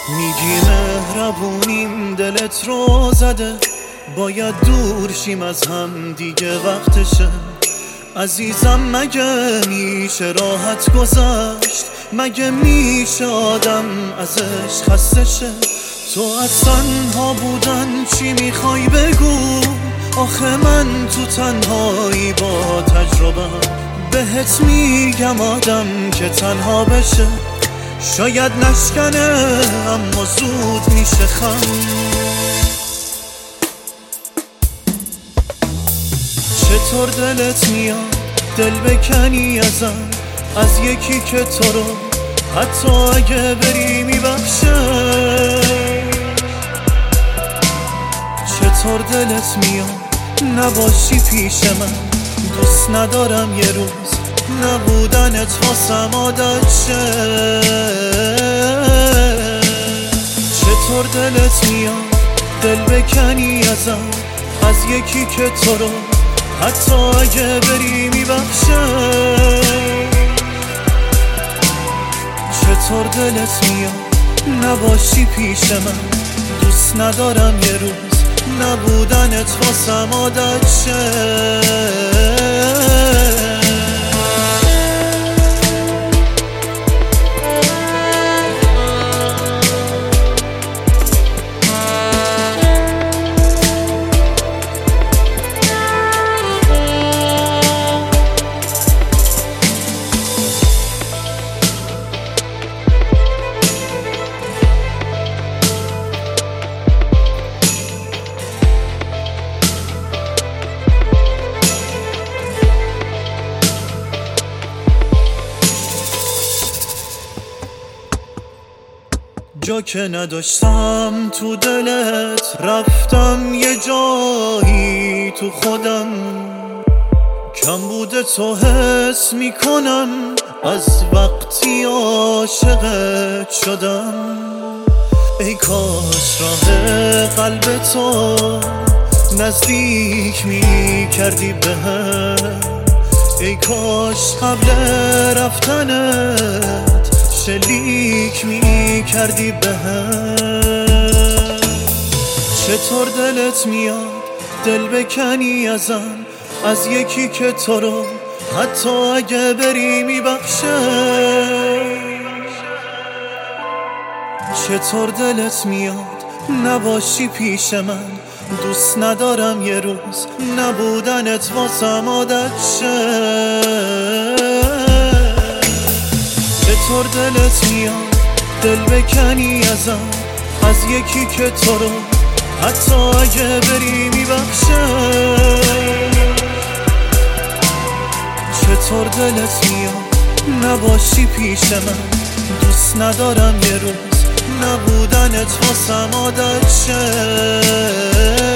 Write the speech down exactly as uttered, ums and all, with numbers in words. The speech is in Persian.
میگی مهربونیم دلت رو زده، باید دور شیم از هم دیگه وقتشه. عزیزم مگه میشه راحت گذشت؟ مگه میشه آدم ازش خسته شه؟ تو از تنها بودن چی میخوای بگو؟ آخه من تو تنهایی با تجربه بهت میگم آدم که تنها بشه شاید نشکنه، اما زود میشه خم. چطور دلت میاد دل بکنی ازم، از یکی که تو رو حتی اگه بری میبخشه؟ چطور دلت میاد نباشی پیش من؟ دوست ندارم یه روز نبودنت واسم عادت شه. چطور دلت میاد دل بکنی ازم، از یکی که تو رو حتی اگه بری میبخشه؟ چطور دلت میاد نباشی پیش من؟ دوست ندارم یه روز نبودنت واسم عادت شه. جا که نداشتم تو دلت رفتم یه جایی تو خودم، کم بوده تو حس میکنم از وقتی عاشقت شدم. ای کاش راه قلب تو نزدیک میکردی بهم، ای کاش قبل رفتنت شلیک می کردی بهم. چطور دلت میاد دل بکنی ازم، از یکی که تو رو حتی اگه بری میبخشه؟ چطور دلت میاد نباشی پیش من؟ دوست ندارم یه روز نبودنت واسم عادت شه. چطور دلت میاد دل بکنی ازم، از یکی که تو رو حتی اگه بری میبخشه؟ چطور دلت میاد نباشی پیش من؟ دوست ندارم یه روز نبودنت واسم عادت شه.